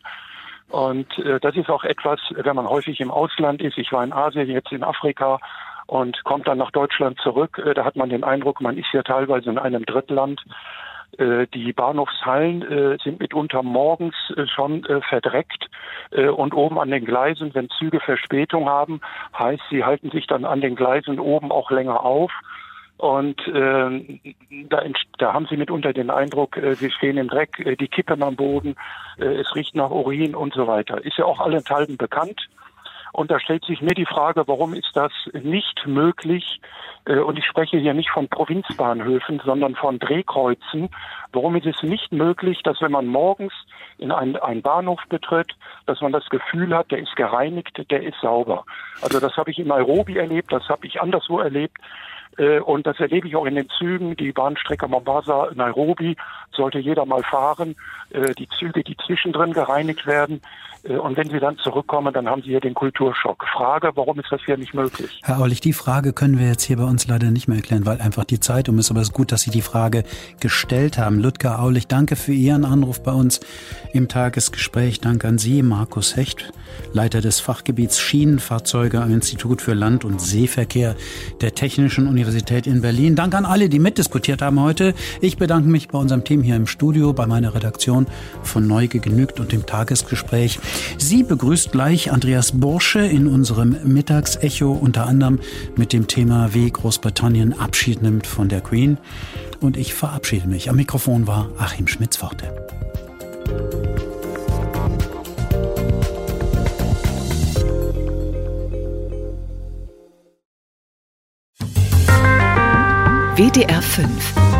Und äh, das ist auch etwas, wenn man häufig im Ausland ist. Ich war in Asien, jetzt in Afrika und kommt dann nach Deutschland zurück. Äh, da hat man den Eindruck, man ist ja teilweise in einem Drittland. Äh, die Bahnhofshallen äh, sind mitunter morgens äh, schon äh, verdreckt äh, und oben an den Gleisen, wenn Züge Verspätung haben, heißt, sie halten sich dann an den Gleisen oben auch länger auf. Und äh, da, da haben sie mitunter den Eindruck, äh, sie stehen im Dreck, äh, die kippen am Boden, äh, es riecht nach Urin und so weiter. Ist ja auch allenthalben bekannt. Und da stellt sich mir die Frage, warum ist das nicht möglich? Äh, und ich spreche hier nicht von Provinzbahnhöfen, sondern von Drehkreuzen. Warum ist es nicht möglich, dass wenn man morgens in einen, einen Bahnhof betritt, dass man das Gefühl hat, der ist gereinigt, der ist sauber? Also das habe ich in Nairobi erlebt, das habe ich anderswo erlebt. Und das erlebe ich auch in den Zügen. Die Bahnstrecke Mombasa-Nairobi sollte jeder mal fahren. Die Züge, die zwischendrin gereinigt werden. Und wenn sie dann zurückkommen, dann haben sie hier den Kulturschock. Frage, warum ist das hier nicht möglich? Herr Aulich, die Frage können wir jetzt hier bei uns leider nicht mehr erklären, weil einfach die Zeit um ist. Aber es ist gut, dass Sie die Frage gestellt haben. Ludger Aulich, danke für Ihren Anruf bei uns im Tagesgespräch. Danke an Sie, Markus Hecht, Leiter des Fachgebiets Schienenfahrzeuge am Institut für Land- und Seeverkehr der Technischen Universität in Berlin. Danke an alle, die mitdiskutiert haben heute. Ich bedanke mich bei unserem Team hier im Studio, bei meiner Redaktion von Neuge genügt und dem Tagesgespräch. Sie begrüßt gleich Andreas Bursche in unserem Mittagsecho, unter anderem mit dem Thema, wie Großbritannien Abschied nimmt von der Queen. Und ich verabschiede mich. Am Mikrofon war Achim Schmitz-Pforte. W D R fünf